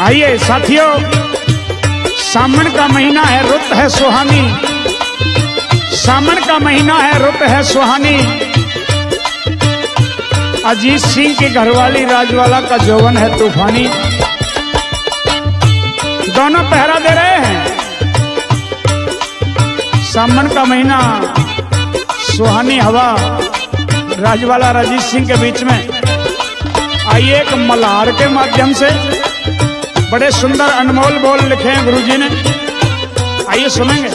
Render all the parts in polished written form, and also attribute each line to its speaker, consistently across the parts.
Speaker 1: आइए साथियों, सावन का महीना है, रुत है सुहानी। सावन का महीना है, रुत है सुहानी। अजीत सिंह की घरवाली राजवाला का जौवन है तूफानी। दोनों पहरा दे रहे हैं। सावन का महीना, सुहानी हवा, राजवाला और अजीत सिंह के बीच में। आइए एक मल्हार के माध्यम से बड़े सुंदर अनमोल बोल लिखे हैं गुरुजी ने, आइए सुनेंगे।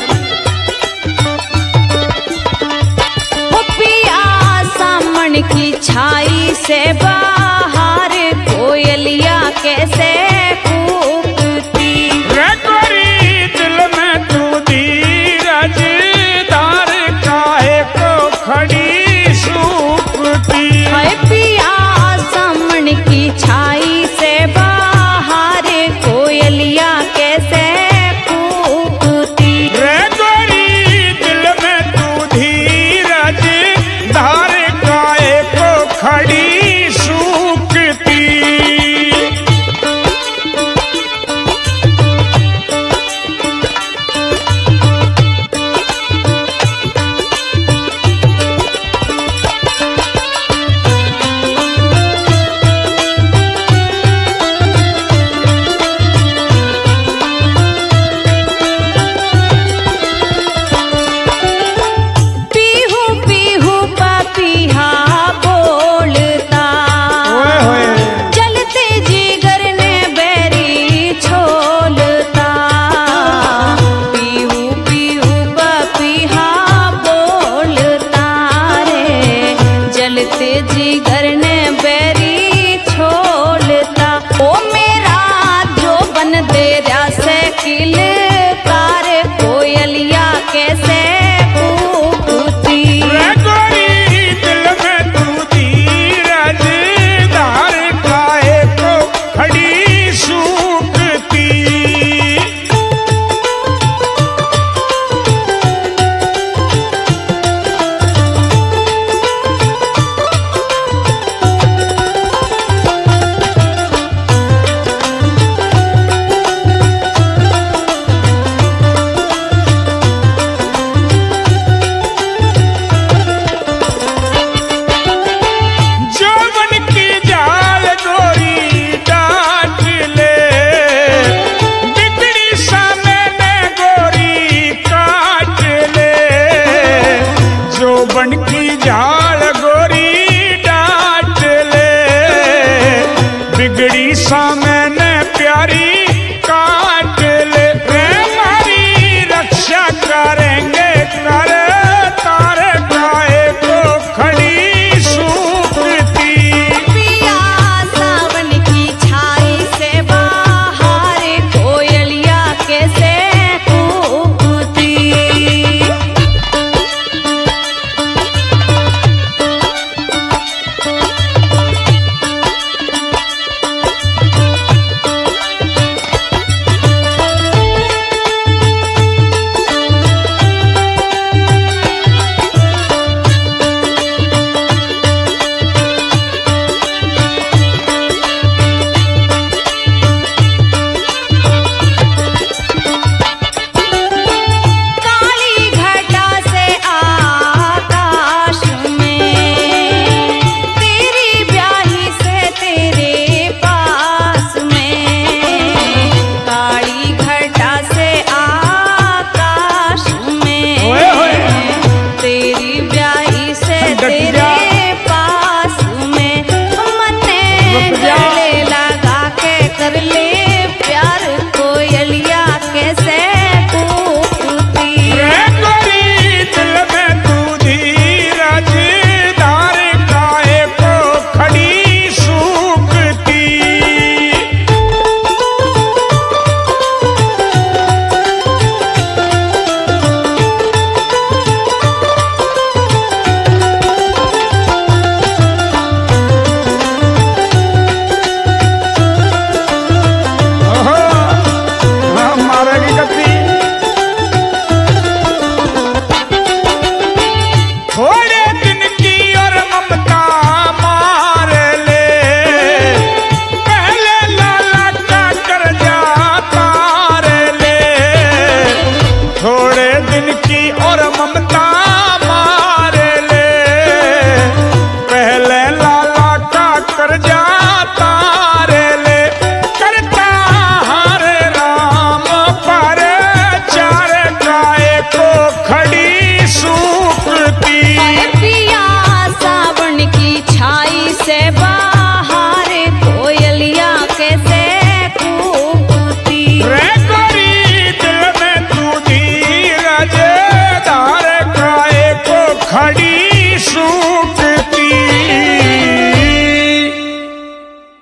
Speaker 2: पिया सामन की छाई से बाहर कोयलिया कैसे कूकती।
Speaker 1: रे गोरी दिल में तू धीरज धार काहे को खड़ी सूखती।
Speaker 2: हाय पिया सामन की छाई से बाहर कोयलिया कैसे कूकती।
Speaker 1: रे गोरी दिल में तू धीरज धार काहे को खड़ी सूखती।
Speaker 2: जिगर ने बैरी छोलता। ओ मेरा जो बन दे